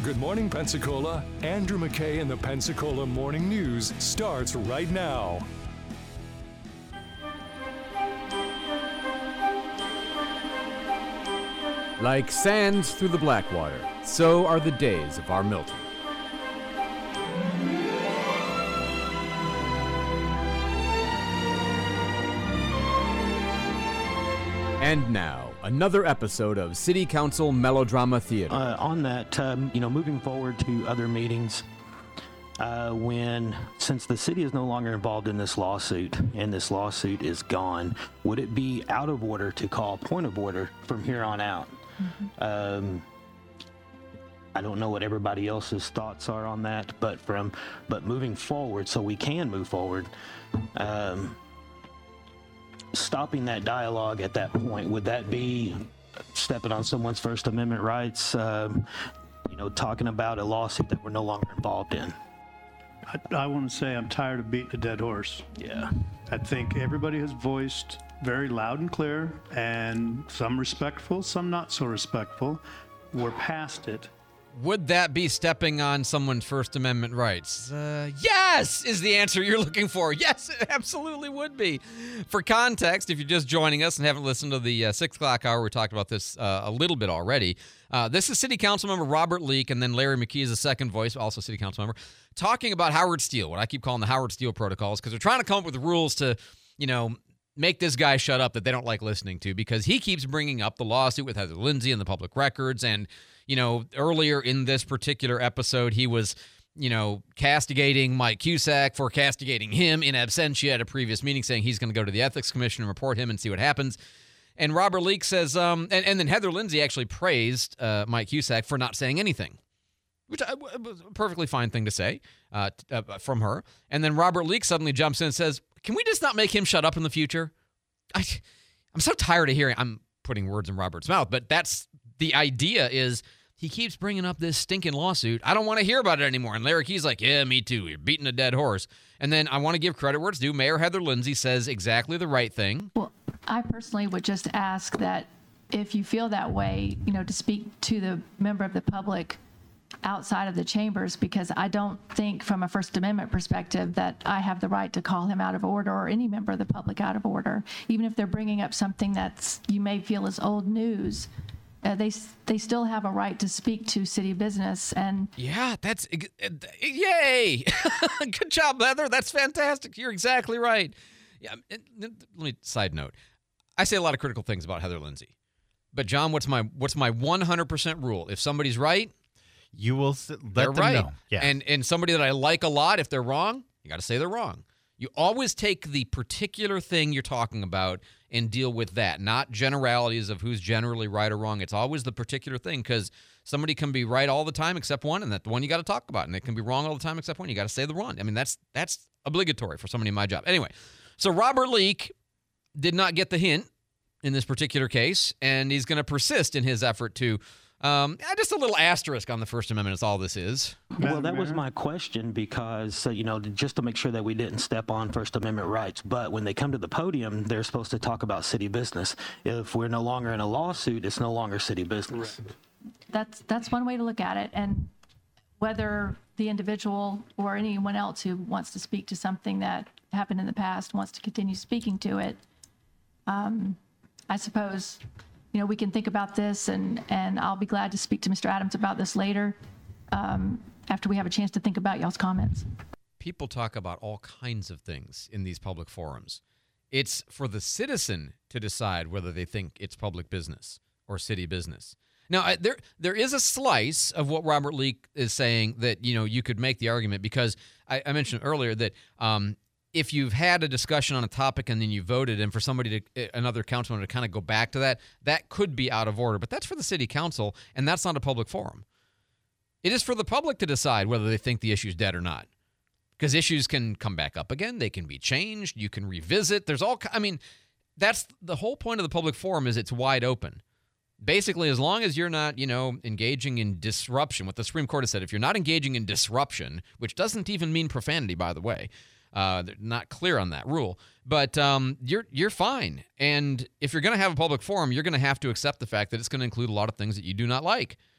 Good Morning Pensacola, Andrew McKay and the Pensacola Morning News starts right now. Like sands through the Blackwater, so are the days of our Milton. And now, another episode of City Council Melodrama Theater. On that, moving forward to other meetings, since the city is no longer involved in this lawsuit and this lawsuit is gone, would it be out of order to call point of order from here on out? Mm-hmm. I don't know what everybody else's thoughts are on that, but moving forward, so we can move forward, stopping that dialogue at that point, would that be stepping on someone's First Amendment rights, talking about a lawsuit that we're no longer involved in? I want to say I'm tired of beating a dead horse. Yeah. I think everybody has voiced very loud and clear, and some respectful, some not so respectful. We're past it. Would that be stepping on someone's First Amendment rights? Yes, is the answer you're looking for. Yes, it absolutely would be. For context, if you're just joining us and haven't listened to the 6 o'clock hour, we talked about this a little bit already. This is City Council member Robert Leake, and then Larry McKee is the second voice, also City Council member, talking about Howard Steele, what I keep calling the Howard Steele protocols, because they're trying to come up with rules to, make this guy shut up that they don't like listening to, because he keeps bringing up the lawsuit with Heather Lindsay and the public records. And, earlier in this particular episode, he was, castigating Mike Cusack for castigating him in absentia at a previous meeting, saying he's going to go to the Ethics Commission and report him and see what happens. And Robert Leake says, and then Heather Lindsay actually praised Mike Cusack for not saying anything, which was a perfectly fine thing to say from her. And then Robert Leake suddenly jumps in and says, can we just not make him shut up in the future? I'm so tired of hearing, I'm putting words in Robert's mouth, but that's the idea is he keeps bringing up this stinking lawsuit. I don't want to hear about it anymore. And Larry Key's like, yeah, me too. You're beating a dead horse. And then I want to give credit where it's due. Mayor Heather Lindsay says exactly the right thing. Well, I personally would just ask that if you feel that way, to speak to the member of the public outside of the chambers, because I don't think from a First Amendment perspective that I have the right to call him out of order or any member of the public out of order, even if they're bringing up something that's you may feel is old news. They still have a right to speak to city business. And yeah, that's yay. Good job, Heather. That's fantastic. You're exactly right. Yeah. Let me side note. I say a lot of critical things about Heather Lindsay, but John, what's my 100% rule? If somebody's right, you will let them know. Yeah. And somebody that I like a lot, if they're wrong, you got to say they're wrong. You always take the particular thing you're talking about and deal with that, not generalities of who's generally right or wrong. It's always the particular thing, because somebody can be right all the time except one, and that's the one you got to talk about. And they can be wrong all the time except one. You got to say the one. I mean, that's obligatory for somebody in my job. Anyway, so Robert Leake did not get the hint in this particular case, and he's going to persist in his effort to just a little asterisk on the First Amendment is all this is. Well, that was my question, because, just to make sure that we didn't step on First Amendment rights. But when they come to the podium, they're supposed to talk about city business. If we're no longer in a lawsuit, it's no longer city business. that's one way to look at it. And whether the individual or anyone else who wants to speak to something that happened in the past wants to continue speaking to it, I suppose we can think about this, and I'll be glad to speak to Mr. Adams about this later after we have a chance to think about y'all's comments. People talk about all kinds of things in these public forums. It's for the citizen to decide whether they think it's public business or city business. Now, there is a slice of what Robert Leake is saying that, you could make the argument, because I mentioned earlier that if you've had a discussion on a topic and then you voted, and for another councilman to kind of go back to that could be out of order. But that's for the city council, and that's not a public forum. It is for the public to decide whether they think the issue's dead or not, because issues can come back up again. They can be changed. You can revisit. That's the whole point of the public forum, is it's wide open. Basically, as long as you're not, engaging in disruption, what the Supreme Court has said, if you're not engaging in disruption, which doesn't even mean profanity, by the way, they're not clear on that rule, but you're fine. And if you're going to have a public forum, you're going to have to accept the fact that it's going to include a lot of things that you do not like.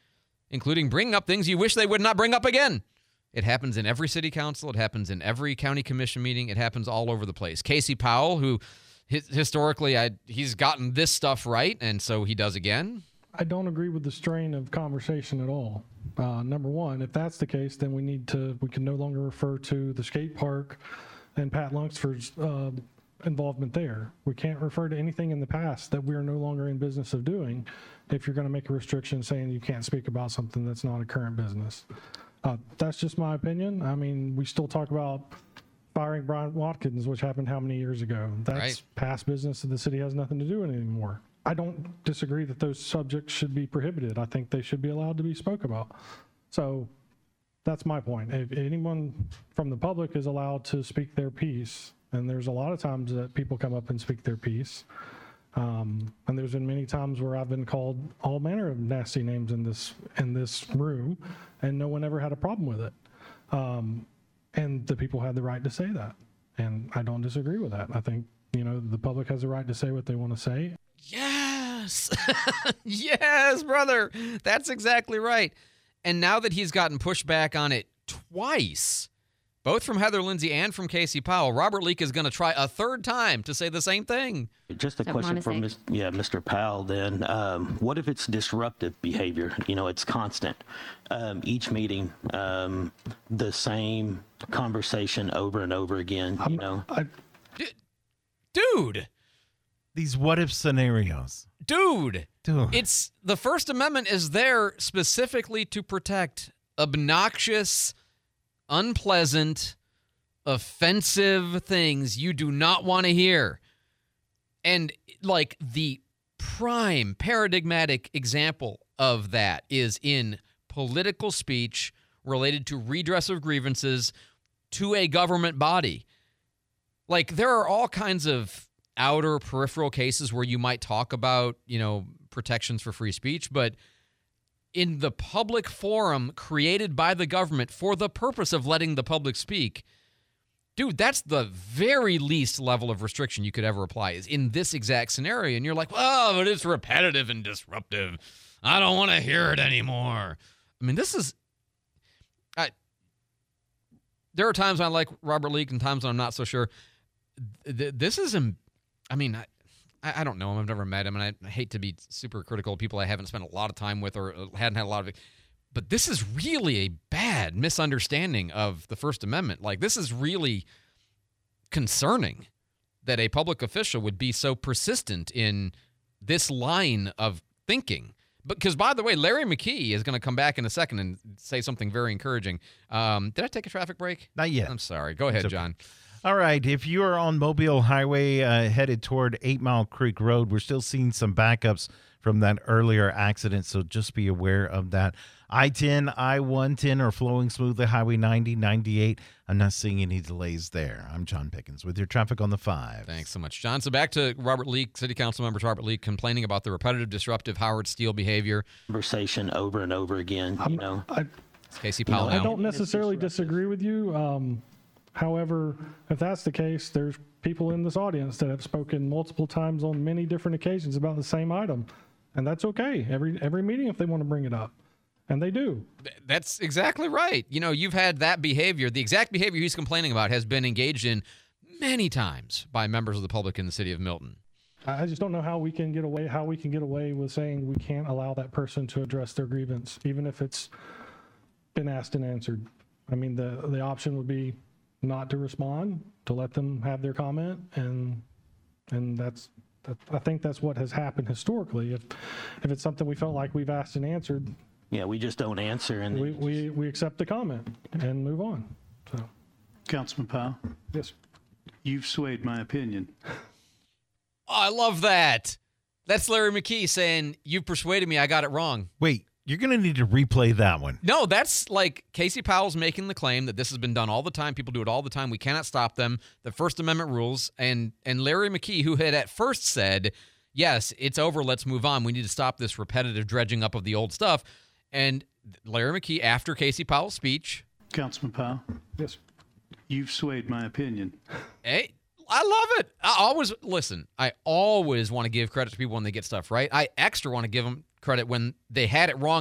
including bringing up things you wish they would not bring up again. It happens in every city council. It happens in every county commission meeting. It happens all over the place. Casey Powell, who historically he's gotten this stuff right, and so he does again. I don't agree with the strain of conversation at all. Number one, if that's the case, then we can no longer refer to the skate park and Pat Lunsford's involvement there. We can't refer to anything in the past that we are no longer in business of doing if you're going to make a restriction saying you can't speak about something that's not a current business. That's just my opinion. I mean, we still talk about firing Brian Watkins, which happened how many years ago? That's right. Past business, and the city has nothing to do with it anymore. I don't disagree that those subjects should be prohibited. I think they should be allowed to be spoke about. So that's my point. If anyone from the public is allowed to speak their piece, and there's a lot of times that people come up and speak their piece, and there's been many times where I've been called all manner of nasty names in this room, and no one ever had a problem with it. And the people had the right to say that, and I don't disagree with that. I think the public has the right to say what they want to say. Yes. Yes, brother. That's exactly right. And now that he's gotten pushed back on it twice, both from Heather Lindsay and from Casey Powell, Robert Leake is going to try a third time to say the same thing. Just a question for Mr. Powell then. What if it's disruptive behavior? It's constant. Each meeting, the same conversation over and over again, Dude. These what-if scenarios. Dude. It's the First Amendment is there specifically to protect obnoxious, unpleasant, offensive things you do not want to hear. And like the prime paradigmatic example of that is in political speech related to redress of grievances to a government body. Like there are all kinds of outer peripheral cases where you might talk about, protections for free speech, but in the public forum created by the government for the purpose of letting the public speak, dude, that's the very least level of restriction you could ever apply is in this exact scenario. And you're like, oh, but it's repetitive and disruptive. I don't want to hear it anymore. I mean, there are times when I like Robert Leake and times when I'm not so sure. This is, I don't know him. I've never met him, and I hate to be super critical of people I haven't spent a lot of time with or hadn't had a lot of. But this is really a bad misunderstanding of the First Amendment. Like, this is really concerning that a public official would be so persistent in this line of thinking. Because, by the way, Larry McKee is going to come back in a second and say something very encouraging. Did I take a traffic break? Not yet. I'm sorry. Go ahead, John. All right. If you are on Mobile Highway headed toward 8 Mile Creek Road, we're still seeing some backups from that earlier accident, so just be aware of that. I-10, I-110 are flowing smoothly. Highway 90, 98. I'm not seeing any delays there. I'm John Pickens with your traffic on the 5. Thanks so much, John. So back to Robert Leake, City Council member Robert Leake, complaining about the repetitive, disruptive Howard Steele behavior. Conversation over and over again, Casey Powell. I don't necessarily disagree with you. However, if that's the case, there's people in this audience that have spoken multiple times on many different occasions about the same item, and that's okay. Every meeting if they want to bring it up, and they do. That's exactly right. You've had that behavior. The exact behavior he's complaining about has been engaged in many times by members of the public in the city of Milton. I just don't know how we can get away with saying we can't allow that person to address their grievance, even if it's been asked and answered. I mean, the option would be not to respond, to let them have their comment, and I think that's what has happened historically. If it's something we felt like we've asked and answered, we just don't answer, and we accept the comment and move on. So, Councilman Powell, yes, you've swayed my opinion. Oh, I love that. That's Larry McKee saying, "You persuaded me. I got it wrong." Wait. You're going to need to replay that one. No, that's like Casey Powell's making the claim that this has been done all the time. People do it all the time. We cannot stop them. The First Amendment rules. And Larry McKee, who had at first said, yes, it's over, let's move on. We need to stop this repetitive dredging up of the old stuff. And Larry McKee, after Casey Powell's speech. Councilman Powell. Yes. You've swayed my opinion. Hey, I love it. I always want to give credit to people when they get stuff right. I extra want to give them credit when they had it wrong and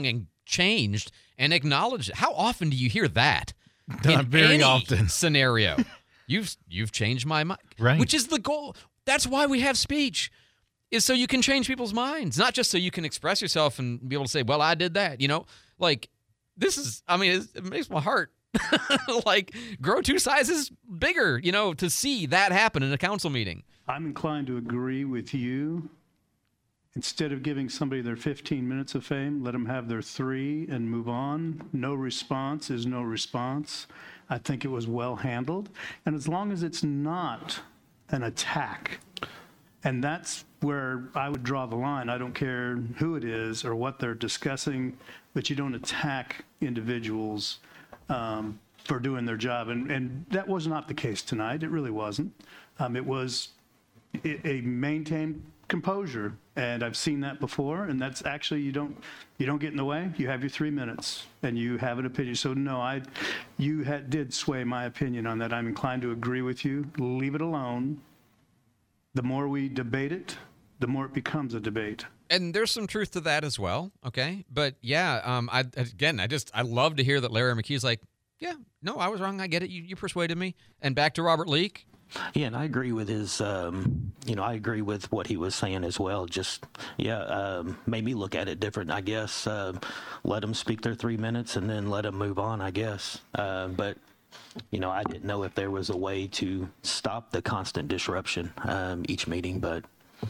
changed and acknowledged it. How often do you hear that? Not In very any often. scenario. You've changed my mind. Right. Which is the goal. That's why we have speech, is so you can change people's minds, not just so you can express yourself and be able to say, well, I did that. Like, this is, it makes my heart like grow 2 sizes bigger, to see that happen in a council meeting. I'm inclined to agree with you. Instead of giving somebody their 15 minutes of fame, let them have their 3 and move on. No response is no response. I think it was well handled. And as long as it's not an attack, and that's where I would draw the line. I don't care who it is or what they're discussing, but you don't attack individuals for doing their job. And that was not the case tonight. It really wasn't. It was a maintained composure, and I've seen that before. And that's actually, you don't get in the way. You have your 3 minutes, and you have an opinion. So no, you did sway my opinion on that. I'm inclined to agree with you. Leave it alone. The more we debate it, the more it becomes a debate. And there's some truth to that as well, okay? But yeah, I love to hear that Larry McKee's like, yeah, no, I was wrong. I get it. You persuaded me. And back to Robert Leake. Yeah, and I agree with his, I agree with what he was saying as well. Just, made me look at it different, I guess. Let them speak their 3 minutes and then let them move on, I guess. But I didn't know if there was a way to stop the constant disruption each meeting, but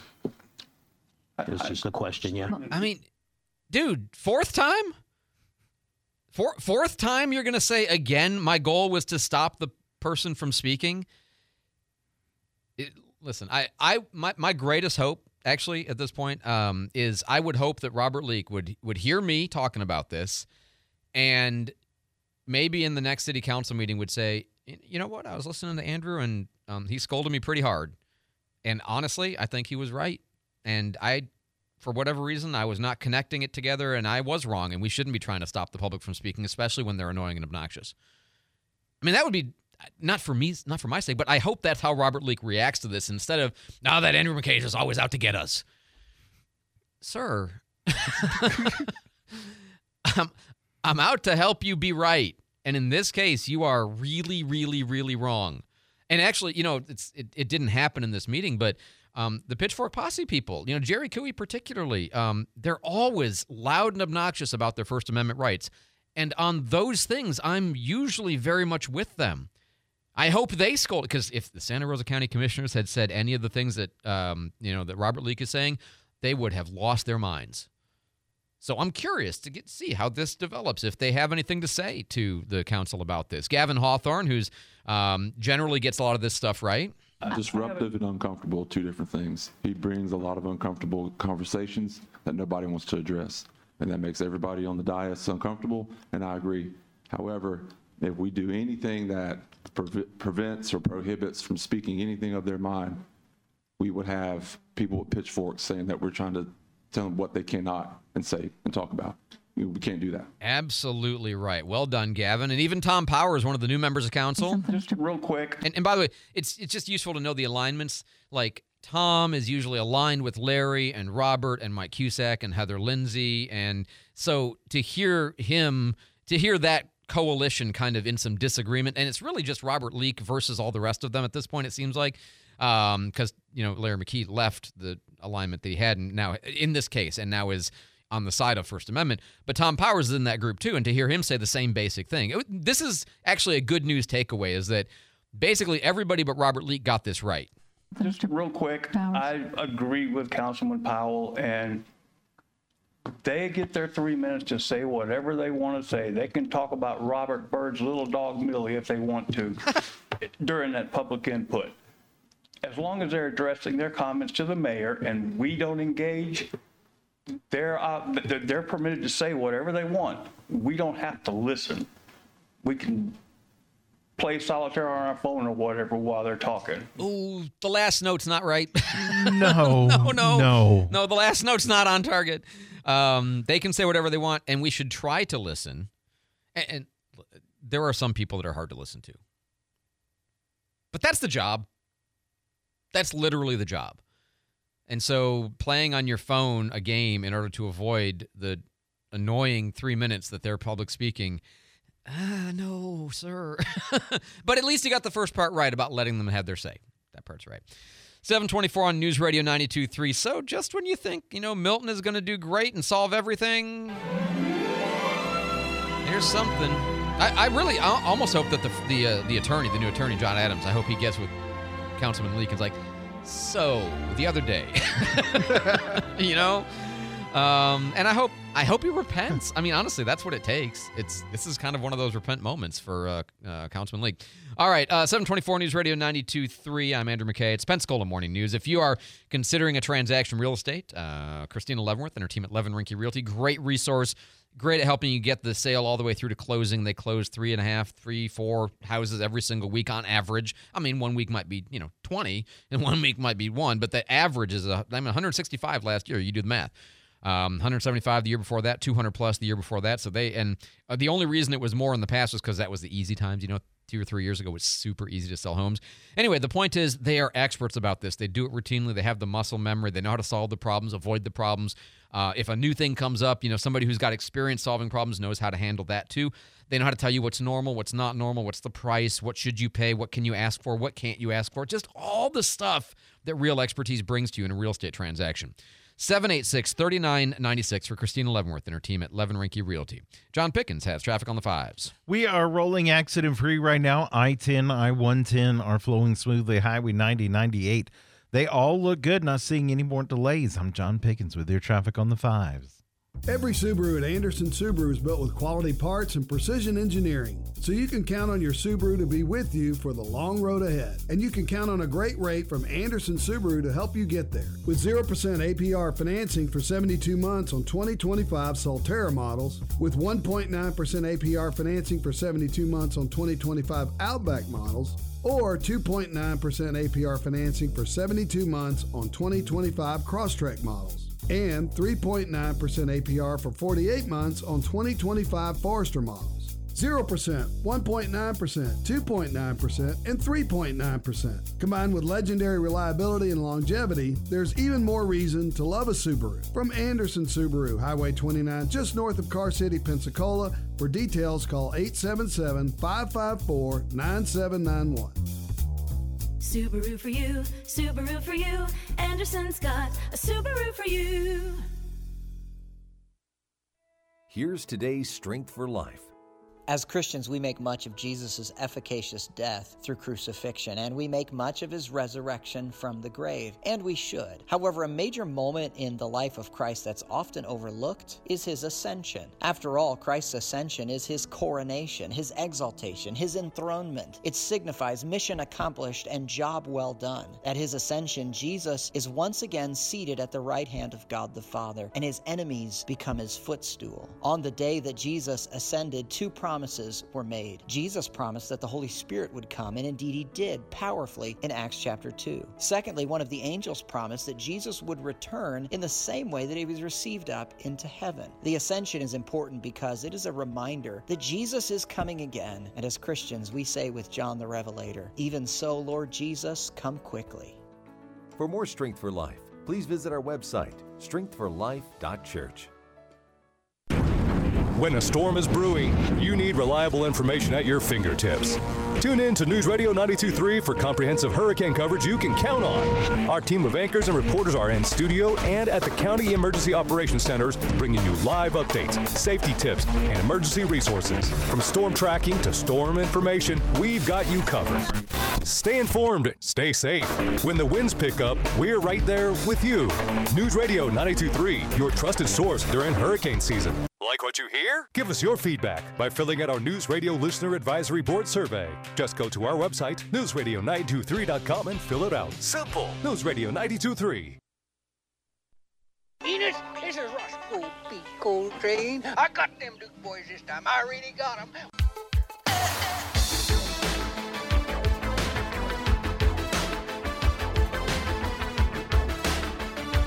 it was just a question, yeah. Dude, 4th time? Fourth time you're going to say, again, my goal was to stop the person from speaking? Listen, my greatest hope, actually, at this point, is I would hope that Robert Leake would hear me talking about this and maybe in the next city council meeting would say, you know what, I was listening to Andrew and he scolded me pretty hard. And honestly, I think he was right. And for whatever reason, I was not connecting it together and I was wrong. And we shouldn't be trying to stop the public from speaking, especially when they're annoying and obnoxious. That would be not for me, not for my sake, but I hope that's how Robert Leake reacts to this instead of, now that Andrew McKay is always out to get us. Sir, I'm out to help you be right. And in this case, you are really, really, really wrong. And actually, it didn't happen in this meeting, but the Pitchfork Posse people, Jerry Cooey particularly, they're always loud and obnoxious about their First Amendment rights. And on those things, I'm usually very much with them. I hope they scold, because if the Santa Rosa County Commissioners had said any of the things that, that Robert Leake is saying, they would have lost their minds. So I'm curious to see how this develops, if they have anything to say to the council about this. Gavin Hawthorne, who's generally gets a lot of this stuff right. Disruptive and uncomfortable, 2 different things. He brings a lot of uncomfortable conversations that nobody wants to address, and that makes everybody on the dais uncomfortable, and I agree. However, if we do anything that prevents or prohibits from speaking anything of their mind, we would have people with pitchforks saying that we're trying to tell them what they cannot and say and talk about. We can't do that. Absolutely right. Well done, Gavin. And even Tom Powers, one of the new members of council. Just real quick. And by the way, it's just useful to know the alignments. Like, Tom is usually aligned with Larry and Robert and Mike Cusack and Heather Lindsay. And so to hear that coalition kind of in some disagreement, and it's really just Robert Leake versus all the rest of them at this point, it seems like, because Larry McKee left the alignment that he had, and now in this case, and now is on the side of First Amendment. But Tom Powers is in that group too, and to hear him say the same basic thing, this is actually a good news takeaway: is that basically everybody but Robert Leake got this right. Just real quick, I agree with Councilman Powell, and they get their 3 minutes to say whatever they want to say. They can talk about Robert Byrd's little dog Millie if they want to during that public input. As long as they're addressing their comments to the mayor and we don't engage, they're permitted to say whatever they want. We don't have to listen. We can play solitaire on our phone or whatever while they're talking. Ooh, the last note's not right. No. No, the last note's not on target. They can say whatever they want, and we should try to listen. And there are some people that are hard to listen to. But that's the job. That's literally the job. And so playing on your phone a game in order to avoid the annoying 3 minutes that they're public speaking. No, sir. But at least he got the first part right about letting them have their say. That part's right. 724 on News Radio 92.3. So just when you think, Milton is going to do great and solve everything, here's something. I almost hope that the new attorney, John Adams, I hope he gets with Councilman Leek and is like, so the other day, and I hope he repents. I mean, honestly, that's what it takes. This is kind of one of those repent moments for Councilman Leek. All right, 724 News Radio 92.3. I'm Andrew McKay. It's Pensacola Morning News. If you are considering a transaction in real estate, Christina Leavenworth and her team at Levin Rinke Realty, great resource, great at helping you get the sale all the way through to closing. They close 3.5, 4 houses every single week on average. I mean, 1 week might be 20, and 1 week might be 1, but the average is 165 last year. You do the math. 175 the year before that, 200 plus the year before that. So the only reason it was more in the past was because that was the easy times. 2 or 3 years ago, it was super easy to sell homes. Anyway, the point is they are experts about this. They do it routinely. They have the muscle memory. They know how to solve the problems, avoid the problems. If a new thing comes up, somebody who's got experience solving problems knows how to handle that too. They know how to tell you what's normal, what's not normal, what's the price, what should you pay, what can you ask for, what can't you ask for. Just all the stuff that real expertise brings to you in a real estate transaction. 786-3996 for Christina Leavenworth and her team at Levin Rinke Realty. John Pickens has traffic on the 5s. We are rolling accident-free right now. I-10, I-110 are flowing smoothly. Highway 90, 98. They all look good. Not seeing any more delays. I'm John Pickens with your traffic on the 5s. Every Subaru at Anderson Subaru is built with quality parts and precision engineering, so you can count on your Subaru to be with you for the long road ahead. And you can count on a great rate from Anderson Subaru to help you get there. With 0% APR financing for 72 months on 2025 Solterra models, with 1.9% APR financing for 72 months on 2025 Outback models, or 2.9% APR financing for 72 months on 2025 Crosstrek models, and 3.9% APR for 48 months on 2025 Forester models. 0%, 1.9%, 2.9%, and 3.9%. Combined with legendary reliability and longevity, there's even more reason to love a Subaru. From Anderson Subaru, Highway 29, just north of Car City, Pensacola. For details, call 877-554-9791. Subaru for you, Subaru for you. Anderson's got a Subaru for you. Here's today's Strength for Life. As Christians, we make much of Jesus' efficacious death through crucifixion, and we make much of his resurrection from the grave, and we should. However, a major moment in the life of Christ that's often overlooked is his ascension. After all, Christ's ascension is his coronation, his exaltation, his enthronement. It signifies mission accomplished and job well done. At his ascension, Jesus is once again seated at the right hand of God the Father, and his enemies become his footstool. On the day that Jesus ascended, two promises were made. Jesus promised that the Holy Spirit would come, and indeed he did powerfully in Acts chapter 2. Secondly, one of the angels promised that Jesus would return in the same way that he was received up into heaven. The ascension is important because it is a reminder that Jesus is coming again, and as Christians we say with John the Revelator, "Even so, Lord Jesus, come quickly." For more Strength for Life, please visit our website, strengthforlife.church. When a storm is brewing, you need reliable information at your fingertips. Tune in to News Radio 92.3 for comprehensive hurricane coverage you can count on. Our team of anchors and reporters are in studio and at the County Emergency Operations Centers, bringing you live updates, safety tips, and emergency resources. From storm tracking to storm information, we've got you covered. Stay informed, stay safe. When the winds pick up, we're right there with you. News Radio 92.3, your trusted source during hurricane season. Like what you hear? Give us your feedback by filling out our News Radio Listener Advisory Board survey. Just go to our website, newsradio923.com, and fill it out. Simple. News Radio 92.3. Enos, this is Roscoe P. Coltrane. I got them Duke boys this time. I really got them.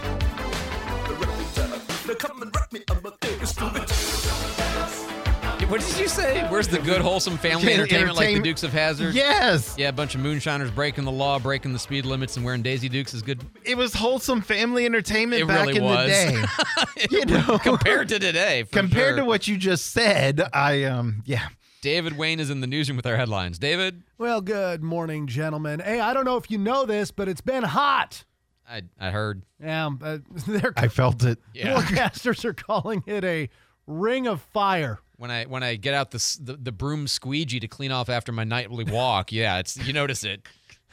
It What did you say? Where's the good, wholesome family entertainment like the Dukes of Hazzard? Yes. Yeah, a bunch of moonshiners breaking the law, breaking the speed limits, and wearing Daisy Dukes is good. It was wholesome family entertainment It back really in was. the day. Compared to today. Compared sure. to what you just said, yeah. David Wayne is in the newsroom with our headlines. David? Well, good morning, gentlemen. Hey, I don't know if you know this, but it's been hot. I heard. Yeah, I felt it. Yeah. Forecasters are calling it a ring of fire. When I get out the broom squeegee to clean off after my nightly walk, yeah, you notice it.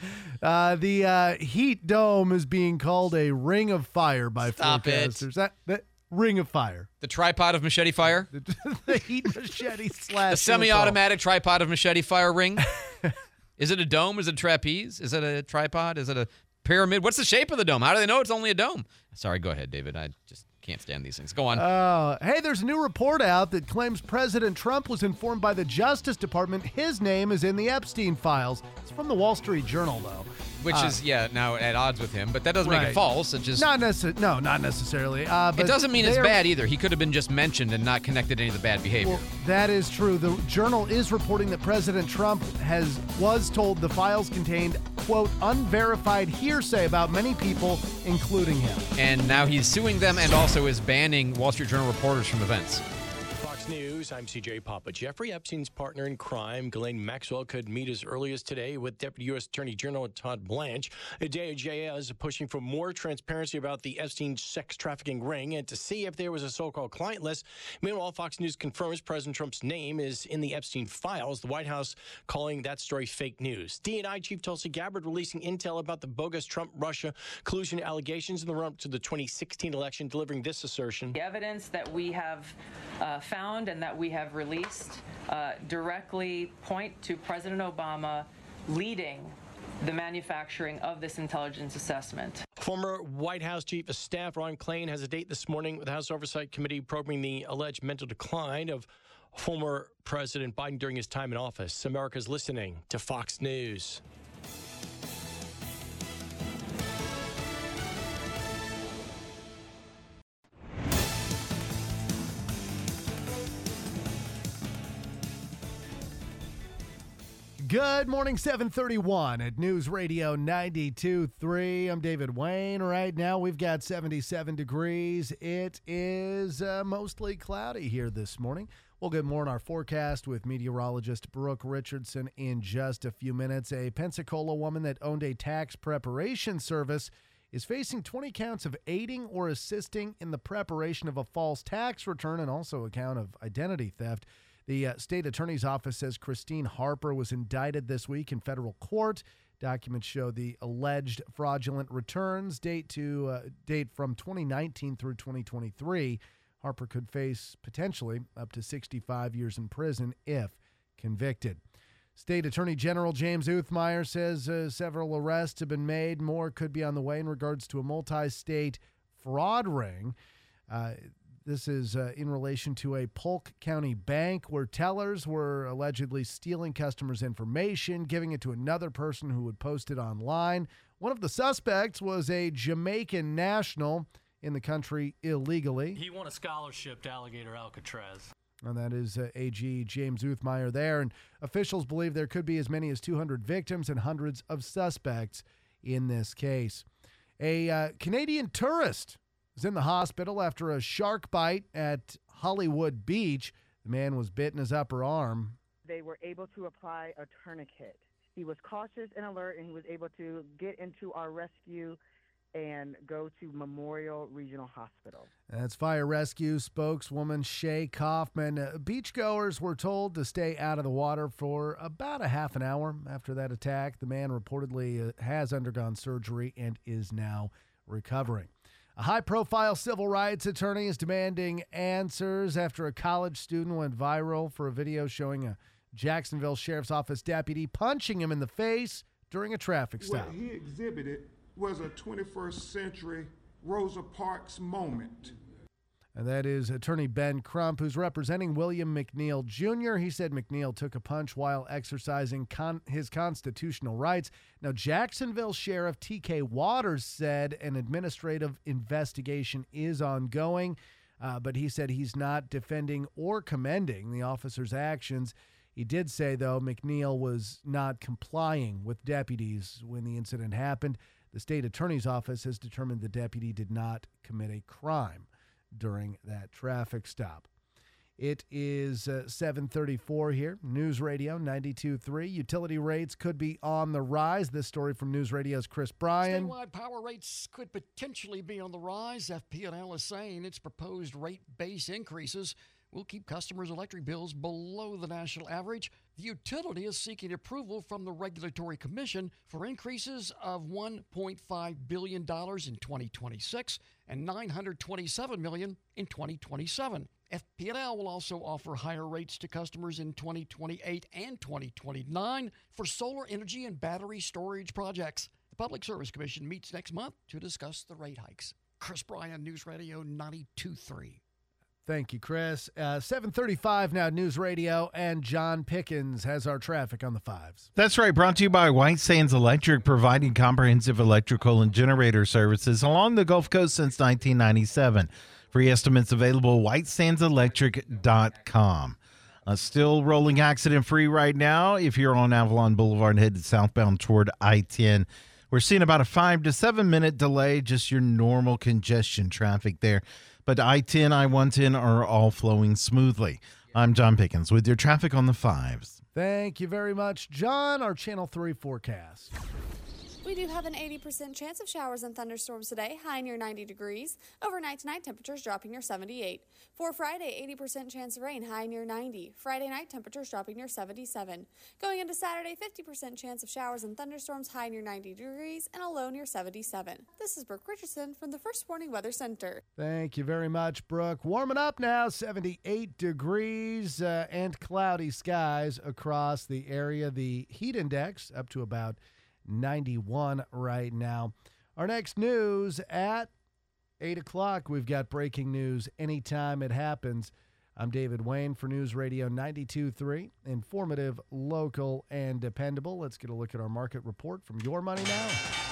The heat dome is being called a ring of fire by Stop forecasters. That ring of fire. The tripod of machete fire? The heat machete slash. The semi-automatic tripod of machete fire ring? Is it a dome? Is it a trapeze? Is it a tripod? Is it a pyramid? What's the shape of the dome? How do they know it's only a dome? Sorry, go ahead, David. I just can't stand these things. Go on. Hey, there's a new report out that claims President Trump was informed by the Justice Department his name is in the Epstein files. It's from the Wall Street Journal, though. Which is, now at odds with him, but that doesn't make Right. it false. It just not necessarily. But it doesn't mean it's they're- bad either. He could have been just mentioned and not connected to any of the bad behavior. Well, that is true. The Journal is reporting that President Trump was told the files contained, quote, unverified hearsay about many people, including him. And now he's suing them and also is banning Wall Street Journal reporters from events. Fox News, I'm CJ Papa. Jeffrey Epstein's partner in crime, Ghislaine Maxwell, could meet as early as today with Deputy U.S. Attorney General Todd Blanche. The DOJ is pushing for more transparency about the Epstein sex trafficking ring and to see if there was a so-called client list. Meanwhile, Fox News confirms President Trump's name is in the Epstein files, the White House calling that story fake news. DNI Chief Tulsi Gabbard releasing intel about the bogus Trump-Russia collusion allegations in the run-up to the 2016 election, delivering this assertion. The evidence that we have found and that we have released directly point to President Obama leading the manufacturing of this intelligence assessment. Former White House Chief of Staff Ron Klain has a date this morning with the House Oversight Committee probing the alleged mental decline of former President Biden during his time in office. America's listening to Fox News. Good morning, 731 at News Radio 92.3. I'm David Wayne. Right now, we've got 77 degrees. It is mostly cloudy here this morning. We'll get more on our forecast with meteorologist Brooke Richardson in just a few minutes. A Pensacola woman that owned a tax preparation service is facing 20 counts of aiding or assisting in the preparation of a false tax return and also a count of identity theft. The state attorney's office says Christine Harper was indicted this week in federal court. Documents show the alleged fraudulent returns date from 2019 through 2023. Harper could face potentially up to 65 years in prison if convicted. State Attorney General James Uthmeyer says several arrests have been made. More could be on the way in regards to a multi-state fraud ring. This is in relation to a Polk County bank where tellers were allegedly stealing customers' information, giving it to another person who would post it online. One of the suspects was a Jamaican national in the country illegally. He won a scholarship to Alligator Alcatraz. And that is AG James Uthmeyer there. And officials believe there could be as many as 200 victims and hundreds of suspects in this case. A Canadian tourist is in the hospital after a shark bite at Hollywood Beach. The man was bit in his upper arm. They were able to apply a tourniquet. He was cautious and alert, and he was able to get into our rescue and go to Memorial Regional Hospital. That's fire rescue spokeswoman Shay Kaufman. Beachgoers were told to stay out of the water for about a half an hour after that attack. The man reportedly has undergone surgery and is now recovering. A high-profile civil rights attorney is demanding answers after a college student went viral for a video showing a Jacksonville Sheriff's Office deputy punching him in the face during a traffic stop. What he exhibited was a 21st century Rosa Parks moment. And that is attorney Ben Crump, who's representing William McNeil Jr. He said McNeil took a punch while exercising his constitutional rights. Now, Jacksonville Sheriff T.K. Waters said an administrative investigation is ongoing. But he said he's not defending or commending the officer's actions. He did say, though, McNeil was not complying with deputies when the incident happened. The state attorney's office has determined the deputy did not commit a crime during that traffic stop. It is 7:34 here. News Radio 92.3. Utility rates could be on the rise. This story from News Radio's Chris Bryan. Statewide power rates could potentially be on the rise. FP&L is saying its proposed rate base increases will keep customers' electric bills below the national average. The utility is seeking approval from the Regulatory Commission for increases of $1.5 billion in 2026 and $927 million in 2027. FP&L will also offer higher rates to customers in 2028 and 2029 for solar energy and battery storage projects. The Public Service Commission meets next month to discuss the rate hikes. Chris Bryan, News Radio 92.3. Thank you, Chris. 7:35 now, News Radio, and John Pickens has our traffic on the fives. That's right. Brought to you by White Sands Electric, providing comprehensive electrical and generator services along the Gulf Coast since 1997. Free estimates available at whitesandselectric.com. Still rolling accident-free right now. If you're on Avalon Boulevard headed southbound toward I-10, we're seeing about a 5 to 7 minute delay, just your normal congestion traffic there. But I-10, I-110 are all flowing smoothly. I'm John Pickens with your traffic on the fives. Thank you very much, John. Our Channel 3 forecast. We do have an 80% chance of showers and thunderstorms today, high near 90 degrees. Overnight tonight, temperatures dropping near 78. For Friday, 80% chance of rain, high near 90. Friday night, temperatures dropping near 77. Going into Saturday, 50% chance of showers and thunderstorms, high near 90 degrees, and a low near 77. This is Brooke Richardson from the First Warning Weather Center. Thank you very much, Brooke. Warming up now, 78 degrees and cloudy skies across the area. The heat index up to about 91 right now. Our next news at 8 o'clock. We've got breaking news anytime it happens. I'm David Wayne for News Radio 92.3. Informative, local, and dependable. Let's get a look at our market report from Your Money Now.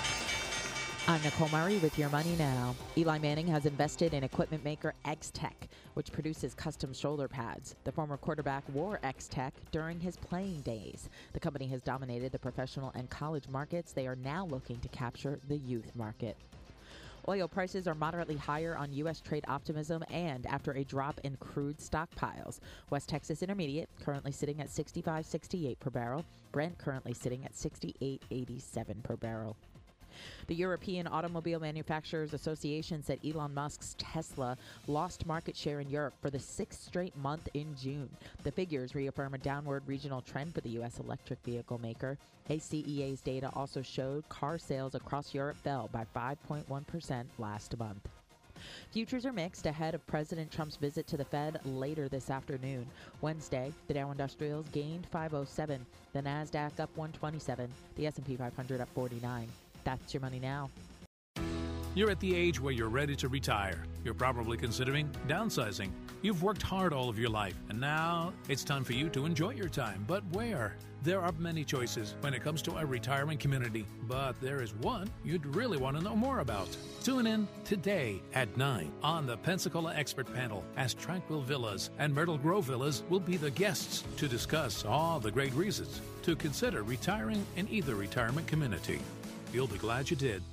I'm Nicole Murray with Your Money Now. Eli Manning has invested in equipment maker X-Tech, which produces custom shoulder pads. The former quarterback wore X-Tech during his playing days. The company has dominated the professional and college markets. They are now looking to capture the youth market. Oil prices are moderately higher on U.S. trade optimism and after a drop in crude stockpiles. West Texas Intermediate currently sitting at $65.68 per barrel. Brent currently sitting at $68.87 per barrel. The European Automobile Manufacturers Association said Elon Musk's Tesla lost market share in Europe for the sixth straight month in June. The figures reaffirm a downward regional trend for the U.S. electric vehicle maker. ACEA's data also showed car sales across Europe fell by 5.1% last month. Futures are mixed ahead of President Trump's visit to the Fed later this afternoon. Wednesday, the Dow Industrials gained 507, the NASDAQ up 127, the S&P 500 up 49. That's Your Money Now. You're at the age where you're ready to retire. You're probably considering downsizing. You've worked hard all of your life, and now it's time for you to enjoy your time. But where? There are many choices when it comes to a retirement community, but there is one you'd really want to know more about. Tune in today at 9 on the Pensacola Expert Panel, as Tranquil Villas and Myrtle Grove Villas will be the guests to discuss all the great reasons to consider retiring in either retirement community. You'll be glad you did.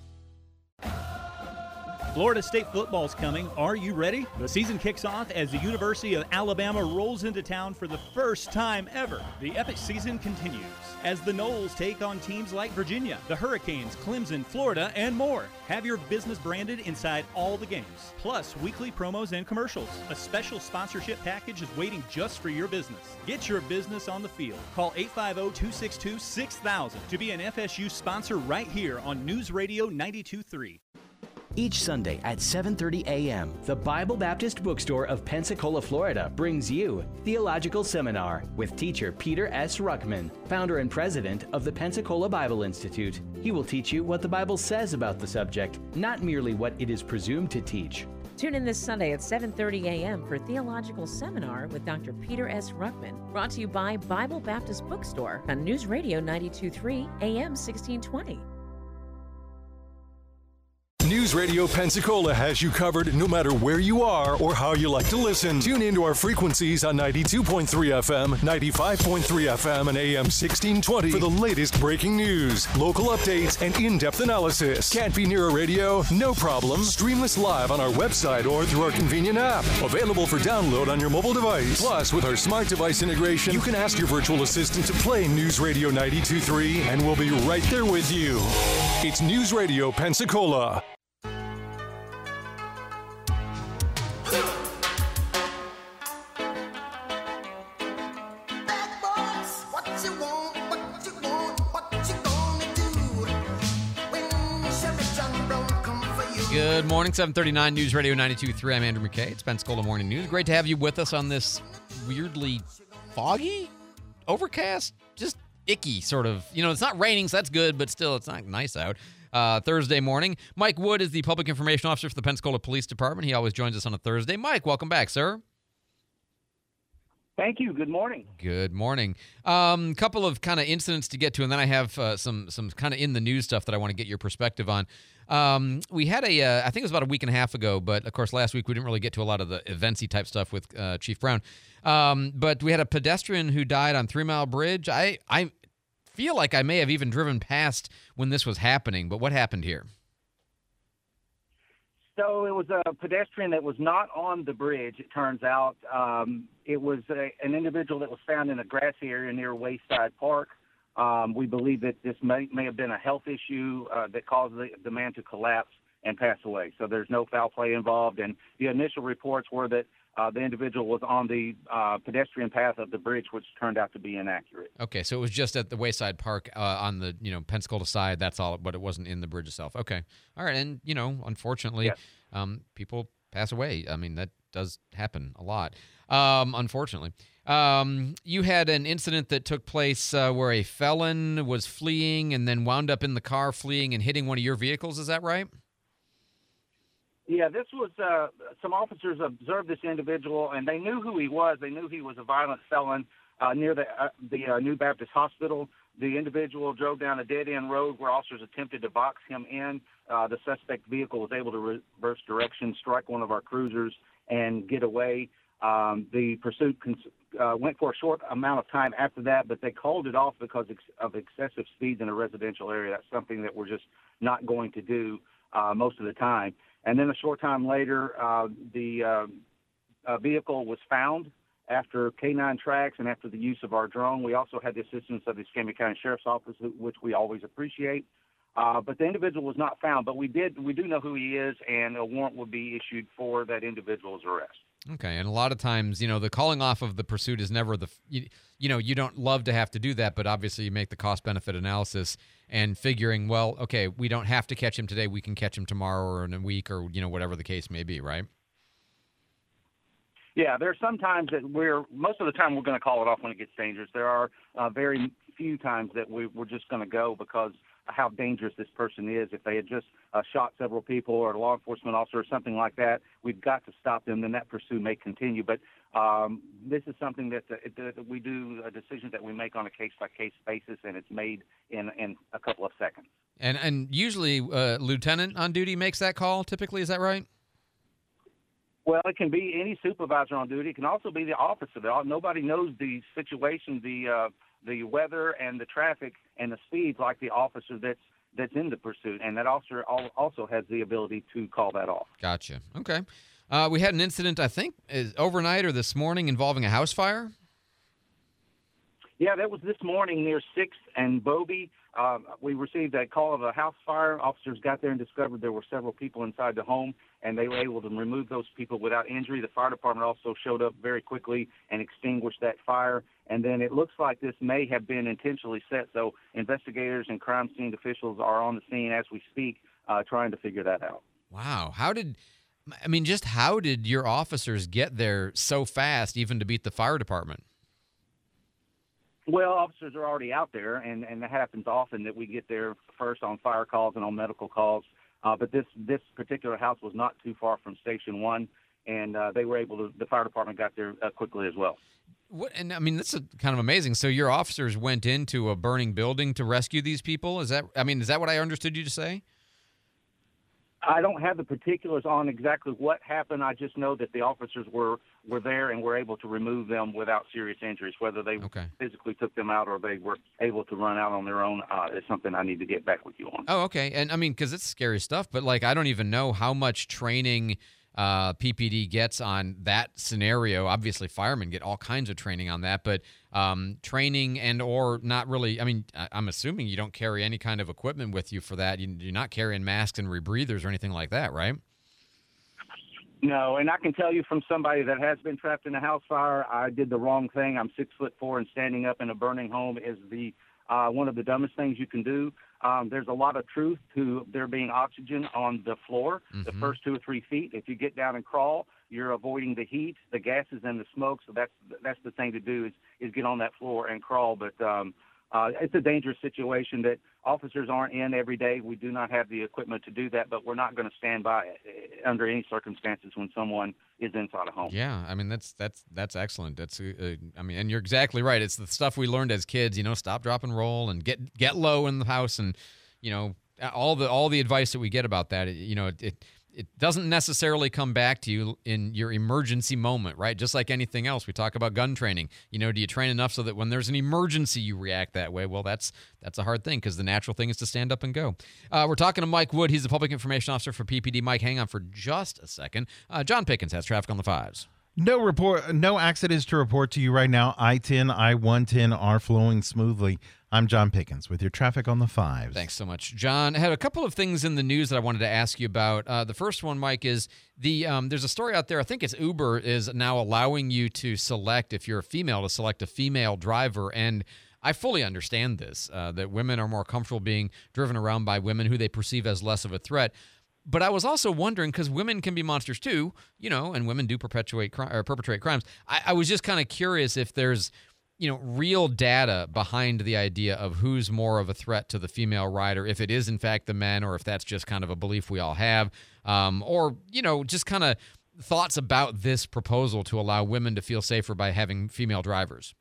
Florida State football's coming. Are you ready? The season kicks off as the University of Alabama rolls into town for the first time ever. The epic season continues as the Noles take on teams like Virginia, the Hurricanes, Clemson, Florida, and more. Have your business branded inside all the games, plus weekly promos and commercials. A special sponsorship package is waiting just for your business. Get your business on the field. Call 850-262-6000 to be an FSU sponsor right here on News Radio 92.3. Each Sunday at 7:30 a.m., the Bible Baptist Bookstore of Pensacola, Florida brings you Theological Seminar with teacher Peter S. Ruckman, founder and president of the Pensacola Bible Institute. He will teach you what the Bible says about the subject, not merely what it is presumed to teach. Tune in this Sunday at 7:30 a.m. for Theological Seminar with Dr. Peter S. Ruckman, brought to you by Bible Baptist Bookstore on News Radio 92.3 AM 1620. News Radio Pensacola has you covered no matter where you are or how you like to listen. Tune into our frequencies on 92.3 FM, 95.3 FM, and AM 1620 for the latest breaking news, local updates, and in-depth analysis. Can't be near a radio? No problem. Stream us live on our website or through our convenient app. Available for download on your mobile device. Plus, with our smart device integration, you can ask your virtual assistant to play News Radio 92.3, and we'll be right there with you. It's News Radio Pensacola. Good morning, 739 News Radio 92.3. I'm Andrew McKay. It's Pensacola Morning News. Great to have you with us on this weirdly foggy, overcast, just icky sort of. You know, it's not raining, so that's good, but still, it's not nice out. Thursday morning. Mike Wood is the Public Information Officer for the Pensacola Police Department. He always joins us on a Thursday. Mike, welcome back, sir. Thank you. Good morning. Good morning. Couple of kind of incidents to get to, and then I have some kind of in the news stuff that I want to get your perspective on. We had I think it was about a week and a half ago, but of course last week we didn't really get to a lot of the eventsy type stuff with Chief Brown. But we had a pedestrian who died on 3 Mile Bridge. I feel like I may have even driven past when this was happening, but what happened here? So it was a pedestrian that was not on the bridge, it turns out. It was an individual that was found in a grassy area near Wayside Park. We believe that this may have been a health issue that caused the man to collapse and pass away. So there's no foul play involved. And the initial reports were that the individual was on the pedestrian path of the bridge, which turned out to be inaccurate. Okay, so it was just at the Wayside Park on the Pensacola side. That's all, but it wasn't in the bridge itself. Okay, all right, and unfortunately, yes. People pass away. I mean, that does happen a lot. Unfortunately, you had an incident that took place where a felon was fleeing and then wound up in the car fleeing and hitting one of your vehicles. Is that right? Yeah, this was some officers observed this individual, and they knew who he was. They knew he was a violent felon near the New Baptist Hospital. The individual drove down a dead-end road where officers attempted to box him in. The suspect vehicle was able to reverse direction, strike one of our cruisers, and get away. The pursuit went for a short amount of time after that, but they called it off because of excessive speeds in a residential area. That's something that we're just not going to do most of the time. And then a short time later, the vehicle was found after K9 tracks and after the use of our drone. We also had the assistance of the Escambia County Sheriff's Office, which we always appreciate. But the individual was not found. But we do know who he is, and a warrant will be issued for that individual's arrest. Okay, and a lot of times, the calling off of the pursuit is never you don't love to have to do that, but obviously you make the cost-benefit analysis and figuring, well, okay, we don't have to catch him today, we can catch him tomorrow or in a week or, whatever the case may be, right? Yeah, there are some times that most of the time we're going to call it off when it gets dangerous. There are very few times that we're just going to go because of how dangerous this person is. If they had just shot several people or a law enforcement officer or something like that, we've got to stop them, then that pursuit may continue. But this is something that we do, a decision that we make on a case-by-case basis, and it's made in a couple of seconds. And usually lieutenant on duty makes that call typically, is that right? Well, it can be any supervisor on duty. It can also be the officer. Nobody knows the situation, the weather and the traffic and the speeds like the officer that's in the pursuit, and that officer also has the ability to call that off. Gotcha. Okay. We had an incident, I think, overnight or this morning involving a house fire. Yeah, that was this morning near 6th and Bobby. We received a call of a house fire. Officers got there and discovered there were several people inside the home, and they were able to remove those people without injury. The fire department also showed up very quickly and extinguished that fire. And then it looks like this may have been intentionally set. So investigators and crime scene officials are on the scene as we speak, trying to figure that out. Wow. How did your officers get there so fast, even to beat the fire department? Well, officers are already out there, and that happens often that we get there first on fire calls and on medical calls. But this particular house was not too far from Station 1, and they were able to. The fire department got there quickly as well. This is kind of amazing. So your officers went into a burning building to rescue these people? Is that what I understood you to say? I don't have the particulars on exactly what happened. I just know that the officers were there and were able to remove them without serious injuries. Whether they physically took them out or they were able to run out on their own is something I need to get back with you on. Oh, okay. And I mean, because it's scary stuff, but like I don't even know how much training PPD gets on that scenario. Obviously, firemen get all kinds of training on that, but training and or not really. I mean, I'm assuming you don't carry any kind of equipment with you for that. You're not carrying masks and rebreathers or anything like that, right? No, and I can tell you from somebody that has been trapped in a house fire, I did the wrong thing. I'm 6'4", and standing up in a burning home is the one of the dumbest things you can do. There's a lot of truth to there being oxygen on the floor, the first 2 or 3 feet. If you get down and crawl, you're avoiding the heat, the gases, and the smoke. So that's the thing to do is get on that floor and crawl. But it's a dangerous situation that officers aren't in every day. We do not have the equipment to do that, but we're not going to stand by it under any circumstances when someone is inside a home. Yeah, I mean that's excellent. That's I mean, and you're exactly right. It's the stuff we learned as kids. Stop, drop, and roll, and get low in the house, and all the advice that we get about that. It doesn't necessarily come back to you in your emergency moment, right? Just like anything else, we talk about gun training. Do you train enough so that when there's an emergency, you react that way? Well, that's a hard thing because the natural thing is to stand up and go. We're talking to Mike Wood. He's the Public Information Officer for PPD. Mike, hang on for just a second. John Pickens has traffic on the 5s. No accidents to report to you right now. I-10, I-110 are flowing smoothly. I'm John Pickens with your traffic on the 5s. Thanks so much, John. I had a couple of things in the news that I wanted to ask you about. The first one, Mike, is there's a story out there. I think it's Uber is now allowing you to select, if you're a female, to select a female driver. And I fully understand this, that women are more comfortable being driven around by women who they perceive as less of a threat. But I was also wondering, because women can be monsters too, and women do perpetrate crimes. I was just kind of curious if there's real data behind the idea of who's more of a threat to the female rider, if it is in fact the men, or if that's just kind of a belief we all have, or just kind of thoughts about this proposal to allow women to feel safer by having female drivers.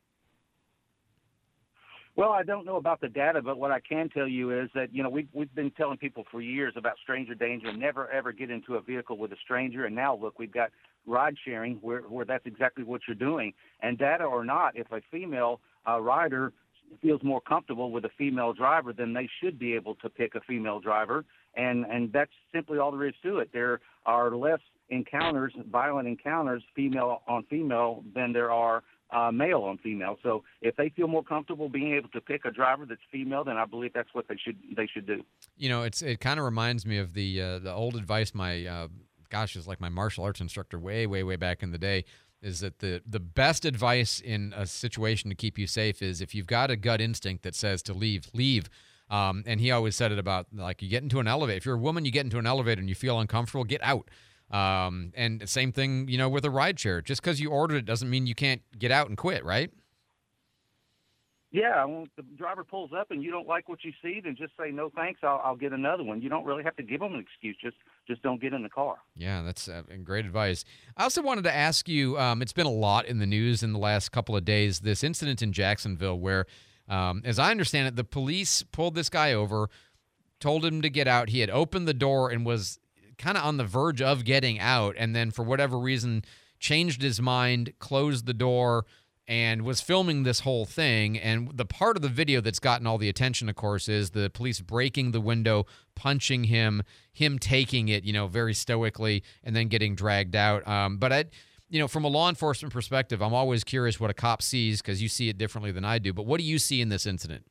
Well, I don't know about the data, but what I can tell you is that, we've been telling people for years about stranger danger. Never, ever get into a vehicle with a stranger. And now, look, we've got ride sharing where that's exactly what you're doing. And data or not, if a female rider feels more comfortable with a female driver, then they should be able to pick a female driver. And that's simply all there is to it. There are less violent encounters, female on female, than there are male on female. So if they feel more comfortable being able to pick a driver that's female, then I believe that's what they should do. It kind of reminds me of the old advice my it's like my martial arts instructor way back in the day, is that the best advice in a situation to keep you safe is if you've got a gut instinct that says to leave. And he always said it about, like, you get into an elevator. If you're a woman, you get into an elevator and you feel uncomfortable, get out. And same thing, with a ride share. Just because you ordered it doesn't mean you can't get out and quit, right? Yeah, when the driver pulls up and you don't like what you see, then just say, no thanks, I'll get another one. You don't really have to give them an excuse. Just don't get in the car. Yeah, that's great advice. I also wanted to ask you, it's been a lot in the news in the last couple of days, this incident in Jacksonville where, as I understand it, the police pulled this guy over, told him to get out. He had opened the door and was kind of on the verge of getting out, and then for whatever reason changed his mind, closed the door, and was filming this whole thing. And the part of the video that's gotten all the attention, of course, is the police breaking the window, punching him taking it, very stoically, and then getting dragged out. But from a law enforcement perspective, I'm always curious what a cop sees, because you see it differently than I do. But what do you see in this incident?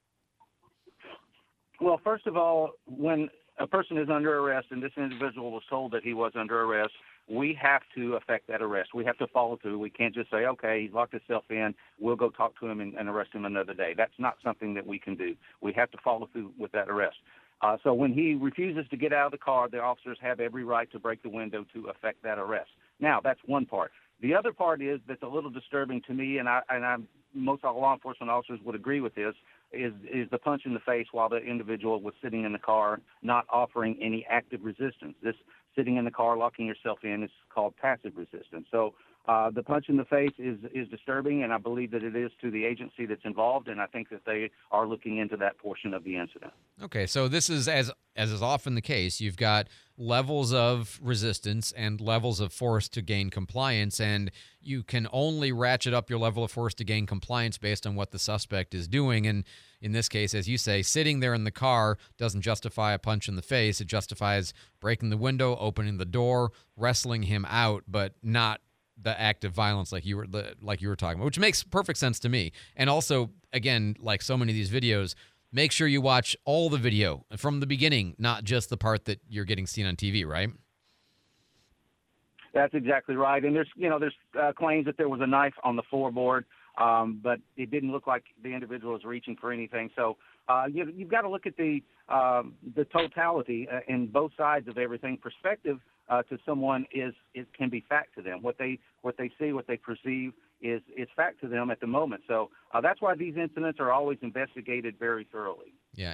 Well, first of all, when a person is under arrest and this individual was told that he was under arrest, we have to effect that arrest. We have to follow through. We can't just say, okay, he's locked himself in, we'll go talk to him and arrest him another day. That's not something that we can do. We have to follow through with that arrest. So when he refuses to get out of the car, the officers have every right to break the window to effect that arrest. Now, that's one part. The other part is that's a little disturbing to me, and most law enforcement officers would agree with this, is the punch in the face while the individual was sitting in the car, not offering any active resistance. This sitting in the car, locking yourself in, is called passive resistance. So The punch in the face is disturbing, and I believe that it is to the agency that's involved, and I think that they are looking into that portion of the incident. Okay, so this is, as is often the case, you've got levels of resistance and levels of force to gain compliance, and you can only ratchet up your level of force to gain compliance based on what the suspect is doing. And in this case, as you say, sitting there in the car doesn't justify a punch in the face. It justifies breaking the window, opening the door, wrestling him out, but not the act of violence like you were talking about, which makes perfect sense to me. And also, again, like so many of these videos, make sure you watch all the video from the beginning, not just the part that you're getting seen on TV, right? That's exactly right. And there's claims that there was a knife on the floorboard, but it didn't look like the individual was reaching for anything. So you've got to look at the totality in both sides of everything. Perspective to someone can be fact to them. What they see, what they perceive is fact to them at the moment. So that's why these incidents are always investigated very thoroughly. Yeah,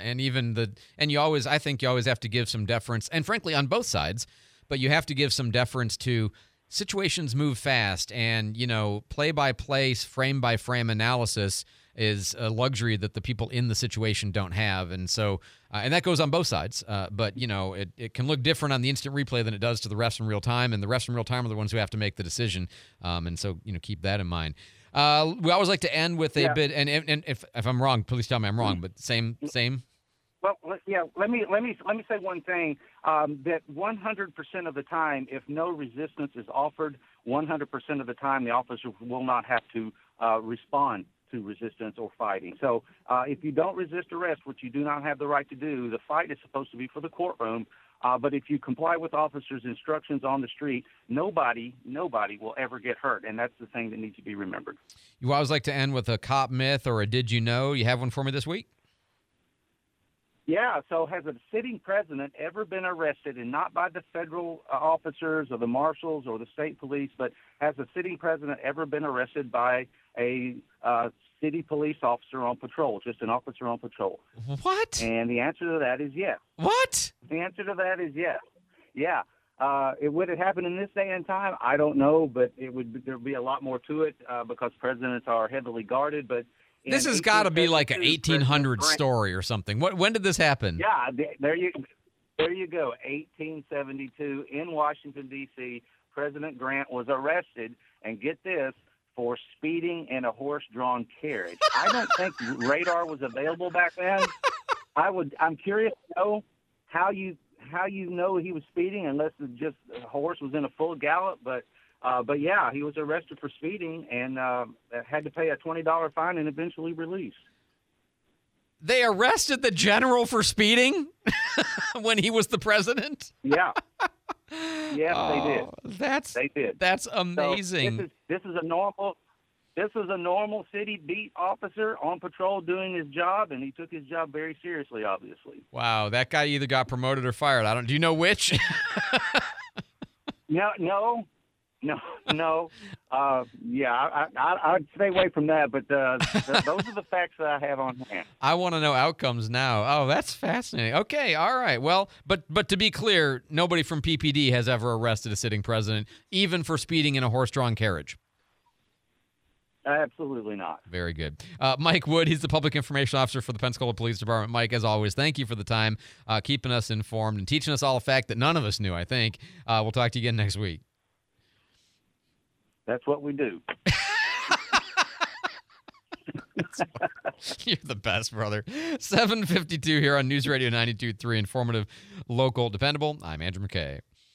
I think you always have to give some deference, and frankly, on both sides, but you have to give some deference to situations move fast, and play-by-play, frame-by-frame analysis is a luxury that the people in the situation don't have. And so, and that goes on both sides. But, it can look different on the instant replay than it does to the refs in real time. And the refs in real time are the ones who have to make the decision. And so, keep that in mind. We always like to end with a bit, and if I'm wrong, please tell me I'm wrong, but same. Well, yeah, let me say one thing, that 100% of the time, if no resistance is offered, 100% of the time the officer will not have to respond to resistance or fighting. So if you don't resist arrest, which you do not have the right to do, the fight is supposed to be for the courtroom. But if you comply with officers' instructions on the street, nobody will ever get hurt. And that's the thing that needs to be remembered. You always like to end with a cop myth or a did you know? You have one for me this week? Yeah, so has a sitting president ever been arrested, and not by the federal officers or the marshals or the state police, but has a sitting president ever been arrested by a city police officer on patrol, just an officer on patrol? What? And the answer to that is yes. What? The answer to that is yes. Yeah. Would it happen in this day and time? I don't know, but there'd be a lot more to it because presidents are heavily guarded, but this has got to be like an 1800 story or something. When did this happen? Yeah, there you go. 1872 in Washington, D.C., President Grant was arrested, and get this, for speeding in a horse-drawn carriage. I don't think radar was available back then. I'm curious to know how you know he was speeding, unless just a horse was in a full gallop, But yeah, he was arrested for speeding and had to pay a $20 fine and eventually released. They arrested the general for speeding when he was the president? Yeah. Yes, they did. They did. That's amazing. So this is a normal city beat officer on patrol doing his job, and he took his job very seriously, obviously. Wow, that guy either got promoted or fired. Do you know which? No. Yeah, I'd stay away from that, but those are the facts that I have on hand. I want to know outcomes now. Oh, that's fascinating. Okay, all right. Well, but to be clear, nobody from PPD has ever arrested a sitting president, even for speeding in a horse-drawn carriage. Absolutely not. Very good. Mike Wood, he's the Public Information Officer for the Pensacola Police Department. Mike, as always, thank you for the time, keeping us informed and teaching us all a fact that none of us knew, I think. We'll talk to you again next week. That's what we do. You're the best, brother. 7:52 here on News Radio 92.3, informative, local, dependable. I'm Andrew McKay.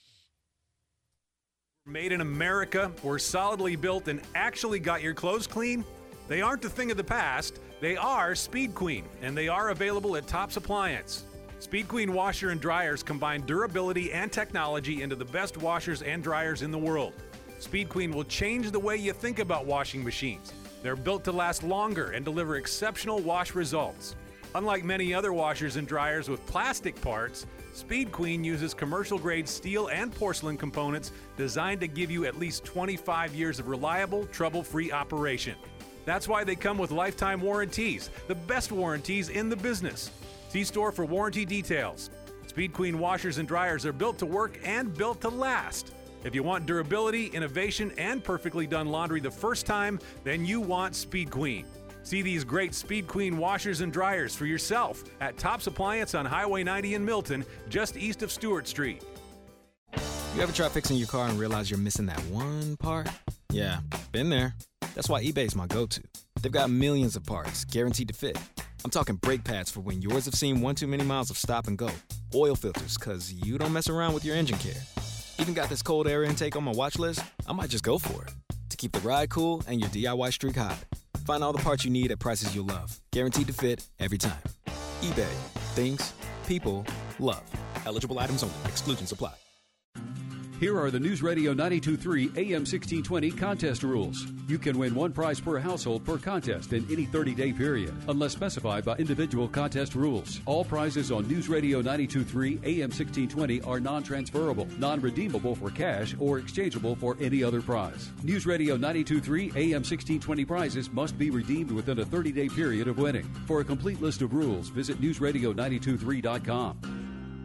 Made in America, or solidly built and actually got your clothes clean? They aren't a thing of the past. They are Speed Queen, and they are available at Tops Appliance. Speed Queen washer and dryers combine durability and technology into the best washers and dryers in the world. Speed Queen will change the way you think about washing machines. They're built to last longer and deliver exceptional wash results. Unlike many other washers and dryers with plastic parts, Speed Queen uses commercial-grade steel and porcelain components designed to give you at least 25 years of reliable, trouble-free operation. That's why they come with lifetime warranties, the best warranties in the business. See store for warranty details. Speed Queen washers and dryers are built to work and built to last. If you want durability, innovation, and perfectly done laundry the first time, then you want Speed Queen. See these great Speed Queen washers and dryers for yourself at Tops Appliance on Highway 90 in Milton, just east of Stewart Street. You ever try fixing your car and realize you're missing that one part? Yeah, been there. That's why eBay's my go-to. They've got millions of parts, guaranteed to fit. I'm talking brake pads for when yours have seen one too many miles of stop and go. Oil filters, because you don't mess around with your engine care. Even got this cold air intake on my watch list. I might just go for it. To keep the ride cool and your DIY streak hot. Find all the parts you need at prices you'll love. Guaranteed to fit every time. eBay. Things. People. Love. Eligible items only. Exclusions apply. Here are the News Radio 92.3 AM 1620 contest rules. You can win one prize per household per contest in any 30-day period, unless specified by individual contest rules. All prizes on News Radio 92.3 AM 1620 are non-transferable, non-redeemable for cash, or exchangeable for any other prize. News Radio 92.3 AM 1620 prizes must be redeemed within a 30-day period of winning. For a complete list of rules, visit newsradio923.com.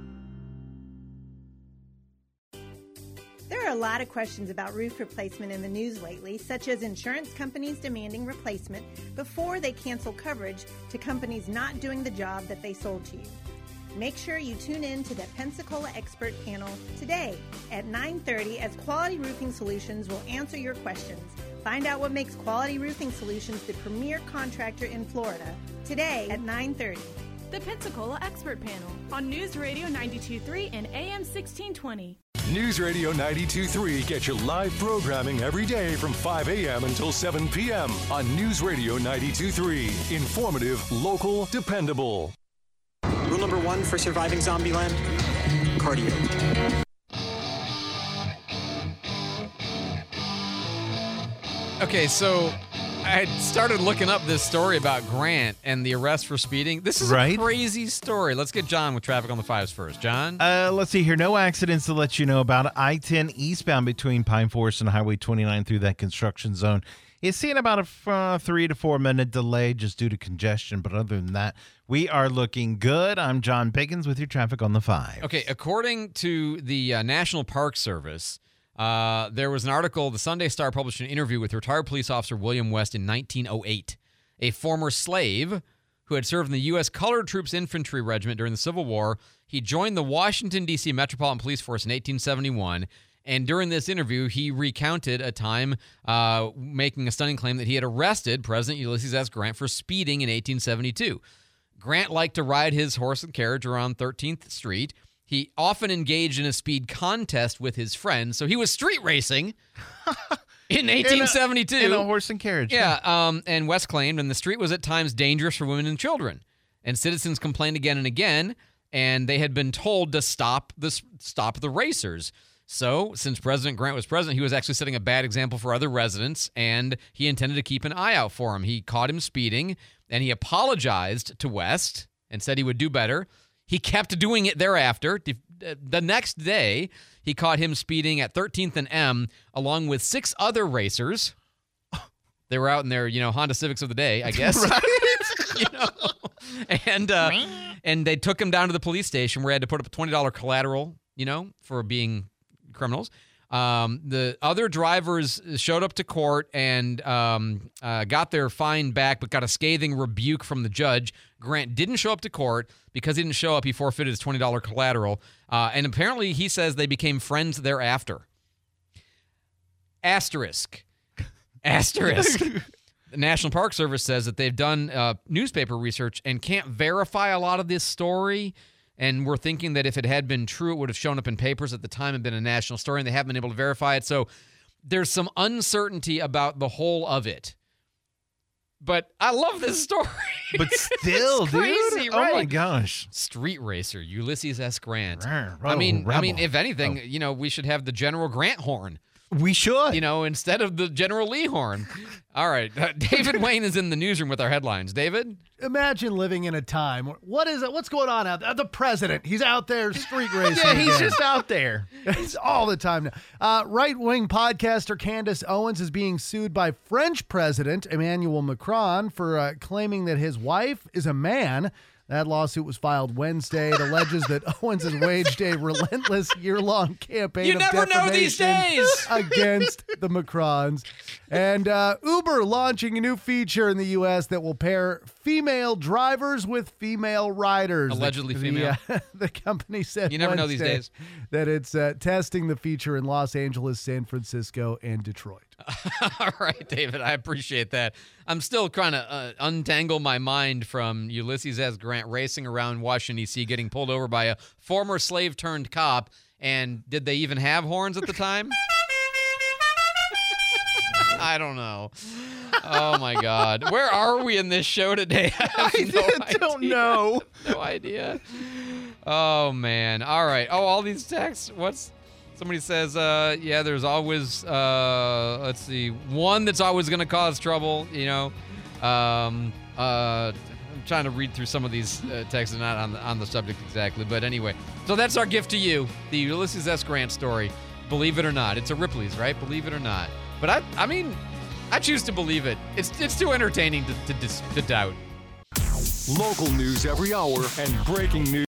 There are a lot of questions about roof replacement in the news lately, such as insurance companies demanding replacement before they cancel coverage to companies not doing the job that they sold to you. Make sure you tune in to the Pensacola Expert Panel today at 9:30 as Quality Roofing Solutions will answer your questions. Find out what makes Quality Roofing Solutions the premier contractor in Florida today at 9:30. The Pensacola Expert Panel on News Radio 92.3 and AM 1620. News Radio 92.3 gets you live programming every day from 5 a.m. until 7 p.m. on News Radio 92.3. Informative, local, dependable. Rule number 1 for surviving Zombieland: cardio. Okay, so I had started looking up this story about Grant and the arrest for speeding. This is a crazy story. Let's get John with traffic on the 5s first. John? Let's see here. No accidents to let you know about. I-10 eastbound between Pine Forest and Highway 29 through that construction zone. It's seeing about a 3 to 4 minute delay just due to congestion. But other than that, we are looking good. I'm John Pickens with your traffic on the 5. Okay, according to the National Park Service, there was an article, the Sunday Star published an interview with retired police officer William West in 1908, a former slave who had served in the U.S. Colored Troops Infantry Regiment during the Civil War. He joined the Washington, D.C. Metropolitan Police Force in 1871, and during this interview, he recounted a time making a stunning claim that he had arrested President Ulysses S. Grant for speeding in 1872. Grant liked to ride his horse and carriage around 13th Street. He often engaged in a speed contest with his friends, so he was street racing in 1872. In a horse and carriage. Yeah, and West claimed, and the street was at times dangerous for women and children. And citizens complained again and again, and they had been told to stop the racers. So, since President Grant was president, he was actually setting a bad example for other residents, and he intended to keep an eye out for him. He caught him speeding, and he apologized to West and said he would do better. He kept doing it thereafter. The next day, he caught him speeding at 13th and M along with 6 other racers. They were out in their, Honda Civics of the day, I guess. Right. And they took him down to the police station where he had to put up a $20 collateral, for being criminals. The other drivers showed up to court and got their fine back, but got a scathing rebuke from the judge. Grant didn't show up to court. Because he didn't show up, he forfeited his $20 collateral. And apparently, he says they became friends thereafter. Asterisk. The National Park Service says that they've done newspaper research and can't verify a lot of this story. And we're thinking that if it had been true, it would have shown up in papers at the time and been a national story, and they haven't been able to verify it. So there's some uncertainty about the whole of it. But I love this story. But still, crazy, dude. Right? Oh, my gosh. Street racer, Ulysses S. Grant. Rebel. I mean, if anything, we should have the General Grant horn. We should. Instead of the General Lee horn. All right. David Wayne is in the newsroom with our headlines. David? Imagine living in a time. What's going on out there? The president. He's out there street racing. Yeah, he's just out there. It's all the time now. Right-wing podcaster Candace Owens is being sued by French President Emmanuel Macron for claiming that his wife is a man. That lawsuit was filed Wednesday. It alleges that Owens has waged a relentless year-long campaign of defamation against the Macrons. And Uber launching a new feature in the U.S. that will pair female drivers with female riders. Allegedly female. The company said you never know these days that it's testing the feature in Los Angeles, San Francisco, and Detroit. All right, David, I appreciate that. I'm still trying to untangle my mind from Ulysses S. Grant racing around Washington, D.C., getting pulled over by a former slave-turned-cop, and did they even have horns at the time? I don't know. Oh, my God. Where are we in this show today? I don't know. No idea. Oh, man. All right. Oh, all these texts. Somebody says, yeah, there's always, let's see, one that's always going to cause trouble, you know. I'm trying to read through some of these texts, not on the subject exactly. But anyway, so that's our gift to you, the Ulysses S. Grant story. Believe it or not. It's a Ripley's, right? Believe it or not. But I mean, I choose to believe it. It's too entertaining to doubt. Local news every hour and breaking news